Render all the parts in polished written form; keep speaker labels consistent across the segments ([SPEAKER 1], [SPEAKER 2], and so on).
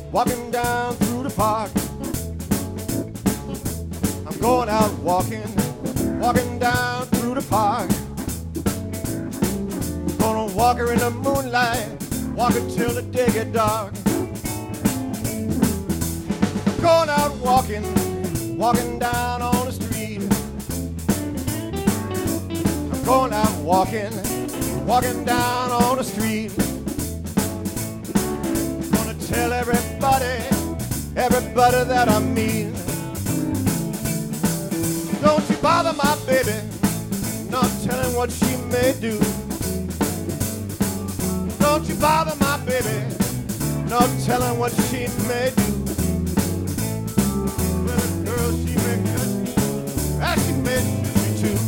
[SPEAKER 1] walking down through the park. I'm going out walking, walking down through the park. Gonna walk her in the moonlight, walk until the day get dark. Going out walking, walking down on the street. I'm going out walking, walking down on the street. Gonna tell everybody, everybody that I meet. Don't you bother my baby, not telling what she may do. Don't you bother my baby, not telling what she may do. Well, girl, she may cut you, as she may shoot me too.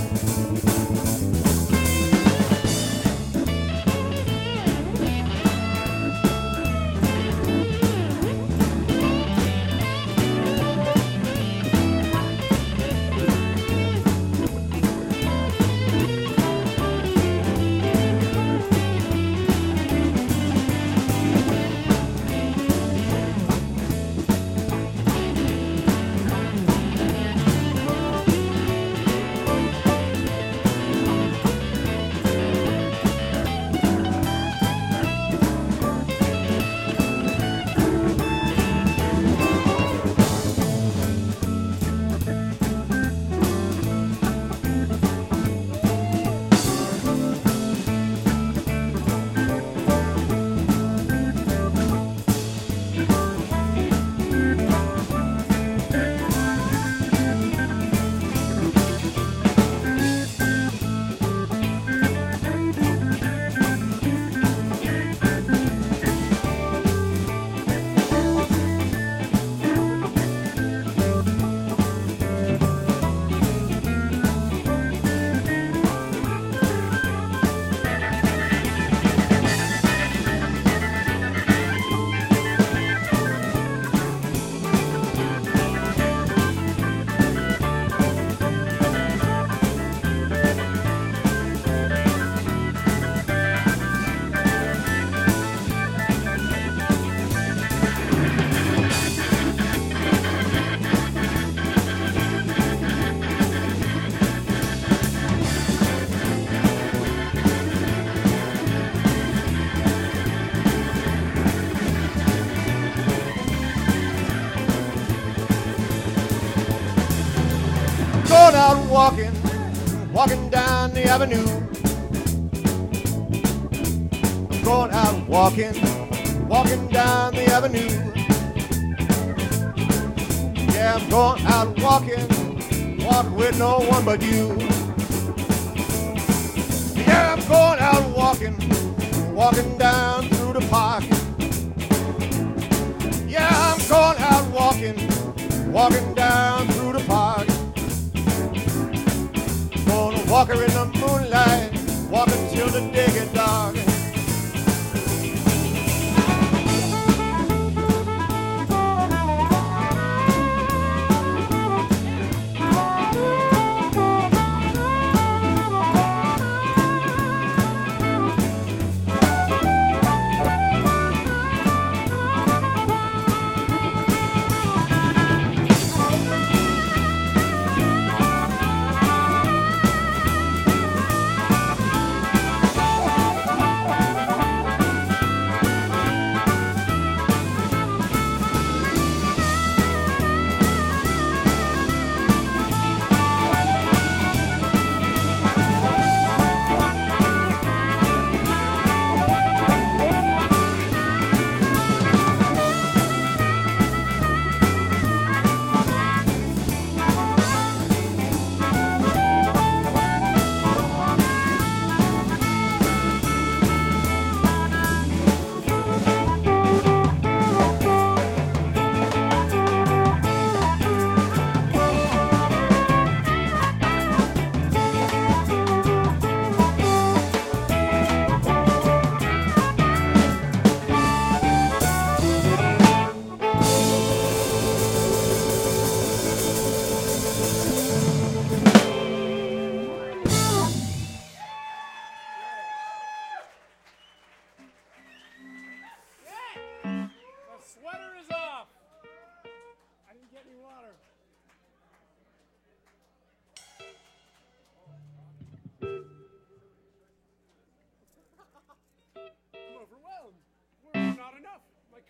[SPEAKER 1] Going out walking, walking down the avenue. I'm going out walking, walking down the avenue. Yeah, I'm going out walking, walking with no one but you. Yeah, I'm going out walking, walking down through the park. Yeah, I'm going out walking, walking down through the park. Gonna walk her in the moonlight, walk until the day get dark.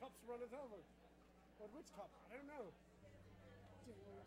[SPEAKER 2] cops run us over. But which cop? I don't know.